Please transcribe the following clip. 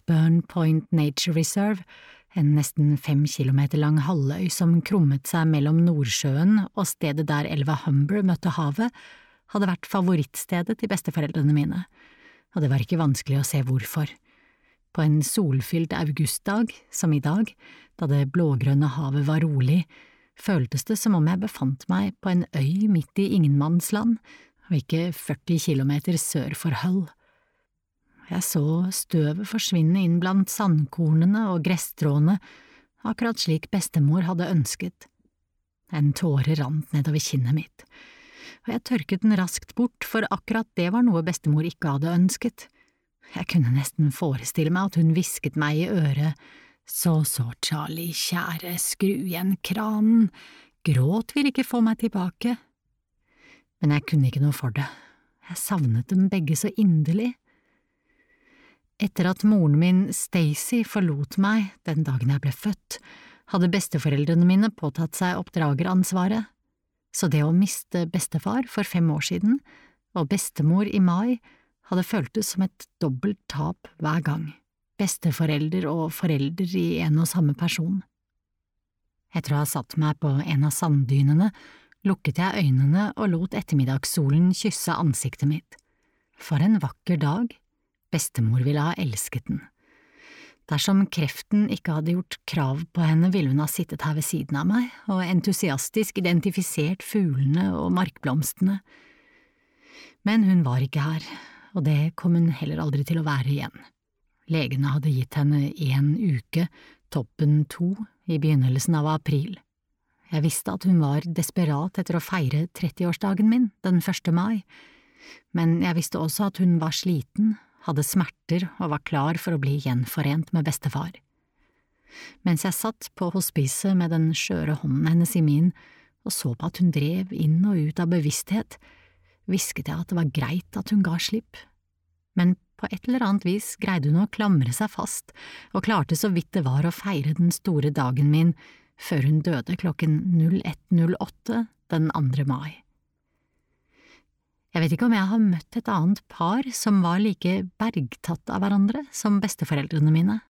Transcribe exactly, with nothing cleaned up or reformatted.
Blackburn Point Nature Reserve, en nesten fem kilometer lang halvøy som krummet seg mellom Nordsjøen og stedet der elva Humber møtte havet, hadde vært favorittstedet til besteforeldrene mine, og det var ikke vanskelig å se hvorfor. På en solfylt augustdag, som i dag, da det blågrønne havet var rolig, føltes det som om jeg befant meg på en øy midt i ingenmannsland, og ikke førti kilometer sør for Hull. Jeg så støvet forsvinne inn blant sandkornene og gresstråene, akkurat slik bestemor hadde ønsket. En tåre rant nedover kinnet mitt, og jeg tørket den raskt bort, for akkurat det var noe bestemor ikke hadde ønsket. Jeg kunne nesten forestille meg at hun hvisket meg i øret, så så, Charlie, kjære, skru igjen kranen, gråt vil ikke få meg tilbake. Men jeg kunne ikke noe for det, jeg savnet dem begge så inderlig. Etter at moren min, Stacy, forlot meg den dagen jeg ble født, hadde besteforeldrene mine påtatt seg oppdrageransvaret, så det å miste bestefar for fem år siden og bestemor i mai hadde føltes som et dobbelt tap hver gang, besteforelder og forelder i en og samme person. Etter å ha satt meg på en av sanddynene, lukket jeg øynene og lot ettermiddagssolen kysse ansiktet mitt. For en vakker dag. Bestemor ville ha elsket den. Dersom kreften ikke hadde gjort krav på henne, ville hun ha sittet her ved siden av meg og entusiastisk identifisert fuglene og markblomstene. Men hun var ikke her, og det kom hun heller aldri til å være igjen. Legene hadde gitt henne en uke, toppen to, i begynnelsen av april. Jeg visste at hun var desperat etter å feire trettiårsdagen min, den første mai, men jeg visste også at hun var sliten, hadde smerter og var klar for å bli gjenforent med bestefar. Mens jeg satt på hospicet med den skjøre hånden hennes i min og så på at hun drev inn og ut av bevissthet, hvisket jeg at det var greit at hun ga slipp. Men på et eller annet vis greide hun å klamre seg fast og klarte så vidt det var å feire den store dagen min før hun døde klokken ett null åtte den andre mai. Jeg vet ikke om jeg har møtt et annet par som var like bergtatt av hverandre som besteforeldrene mine.